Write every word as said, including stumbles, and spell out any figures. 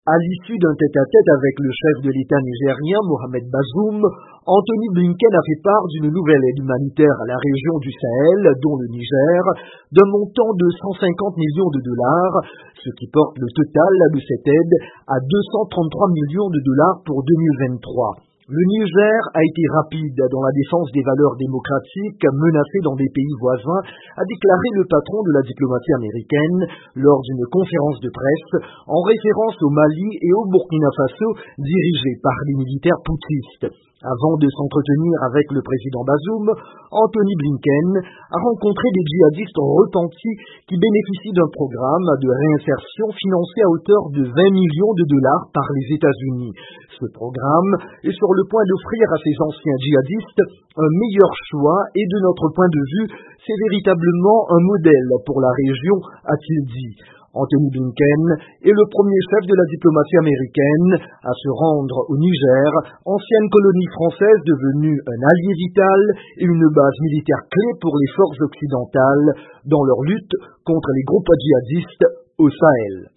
À l'issue d'un tête-à-tête avec le chef de l'État nigérien, Mohamed Bazoum, Anthony Blinken a fait part d'une nouvelle aide humanitaire à la région du Sahel, dont le Niger, d'un montant de cent cinquante millions de dollars, ce qui porte le total de cette aide à deux cent trente-trois millions de dollars pour deux mille vingt-trois. Le Niger a été rapide dans la défense des valeurs démocratiques menacées dans des pays voisins, a déclaré le patron de la diplomatie américaine lors d'une conférence de presse en référence au Mali et au Burkina Faso dirigés par les militaires putschistes. Avant de s'entretenir avec le président Bazoum, Anthony Blinken a rencontré des djihadistes repentis qui bénéficient d'un programme de réinsertion financé à hauteur de vingt millions de dollars par les États-Unis. Ce programme est sur le point d'offrir à ces anciens djihadistes un meilleur choix et de notre point de vue, c'est véritablement un modèle pour la région, a-t-il dit. Anthony Blinken est le premier chef de la diplomatie américaine à se rendre au Niger, ancienne colonie française devenue un allié vital et une base militaire clé pour les forces occidentales dans leur lutte contre les groupes djihadistes au Sahel.